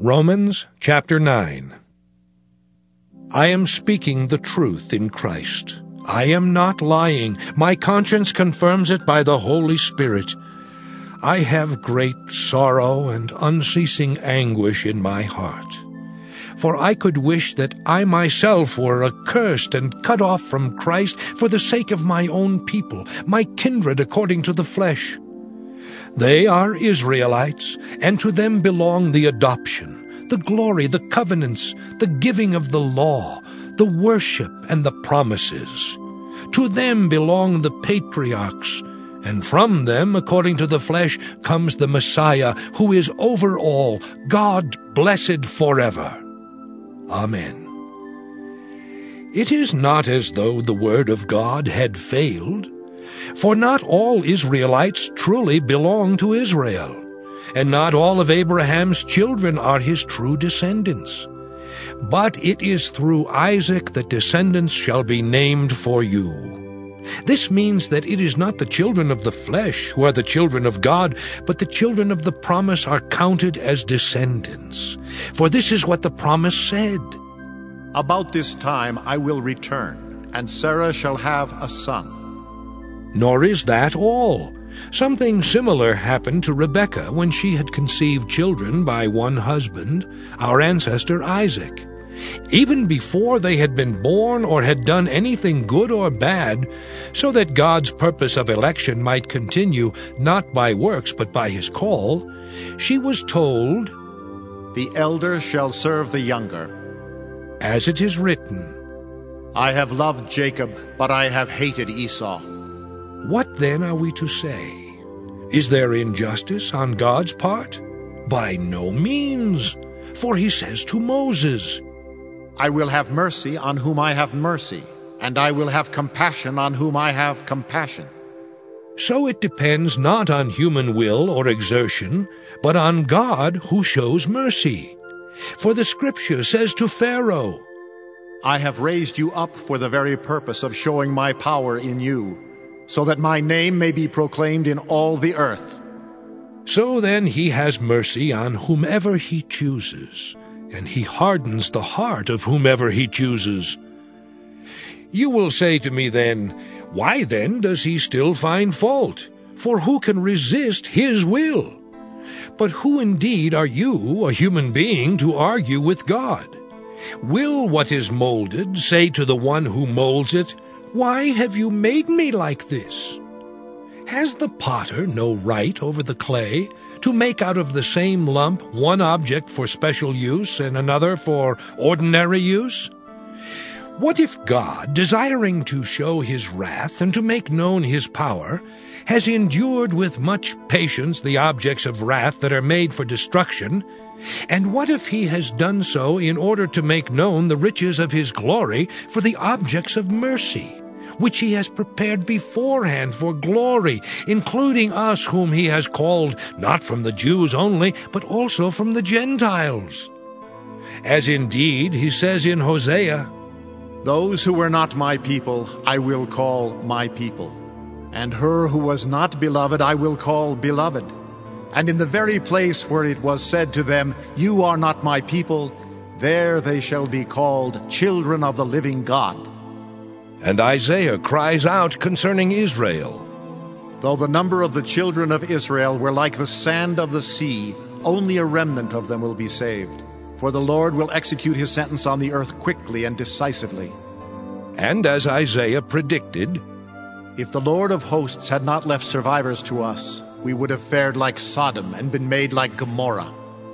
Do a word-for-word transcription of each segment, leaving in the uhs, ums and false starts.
Romans chapter nine. I am speaking the truth in Christ. I am not lying. My conscience confirms it by the Holy Spirit. I have great sorrow and unceasing anguish in my heart. For I could wish that I myself were accursed and cut off from Christ for the sake of my own people, my kindred according to the flesh. They are Israelites, and to them belong the adoption, the glory, the covenants, the giving of the law, the worship, and the promises. To them belong the patriarchs, and from them, according to the flesh, comes the Messiah, who is over all, God blessed forever. Amen. It is not as though the word of God had failed, for not all Israelites truly belong to Israel, and not all of Abraham's children are his true descendants. But it is through Isaac that descendants shall be named for you. This means that it is not the children of the flesh who are the children of God, but the children of the promise are counted as descendants. For this is what the promise said. About this time I will return, and Sarah shall have a son. Nor is that all. Something similar happened to Rebekah when she had conceived children by one husband, our ancestor Isaac. Even before they had been born or had done anything good or bad, so that God's purpose of election might continue not by works but by his call, she was told, The elder shall serve the younger. As it is written, I have loved Jacob, but I have hated Esau. What then are we to say? Is there injustice on God's part? By no means, for he says to Moses, I will have mercy on whom I have mercy, and I will have compassion on whom I have compassion. So it depends not on human will or exertion, but on God who shows mercy. For the Scripture says to Pharaoh, I have raised you up for the very purpose of showing my power in you, so that my name may be proclaimed in all the earth. So then he has mercy on whomever he chooses, and he hardens the heart of whomever he chooses. You will say to me then, Why then does he still find fault? For who can resist his will? But who indeed are you, a human being, to argue with God? Will what is molded say to the one who molds it, Why have you made me like this? Has the potter no right over the clay to make out of the same lump one object for special use and another for ordinary use? What if God, desiring to show his wrath and to make known his power, has endured with much patience the objects of wrath that are made for destruction? And what if he has done so in order to make known the riches of his glory for the objects of mercy, which he has prepared beforehand for glory, including us whom he has called, not from the Jews only, but also from the Gentiles? As indeed he says in Hosea, Those who were not my people I will call my people, and her who was not beloved I will call beloved. And in the very place where it was said to them, You are not my people, there they shall be called children of the living God. And Isaiah cries out concerning Israel, Though the number of the children of Israel were like the sand of the sea, only a remnant of them will be saved. For the Lord will execute his sentence on the earth quickly and decisively. And as Isaiah predicted, If the Lord of hosts had not left survivors to us, we would have fared like Sodom and been made like Gomorrah.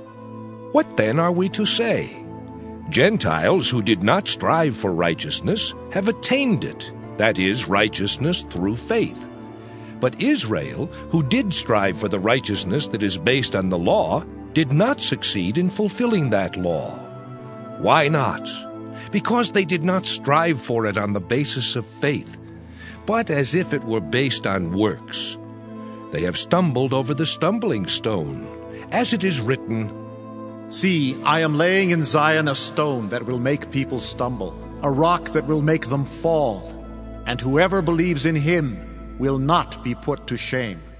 What then are we to say? Gentiles who did not strive for righteousness have attained it, that is, righteousness through faith. But Israel, who did strive for the righteousness that is based on the law, did not succeed in fulfilling that law. Why not? Because they did not strive for it on the basis of faith, but as if it were based on works. They have stumbled over the stumbling stone, as it is written, See, I am laying in Zion a stone that will make people stumble, a rock that will make them fall, and whoever believes in him will not be put to shame.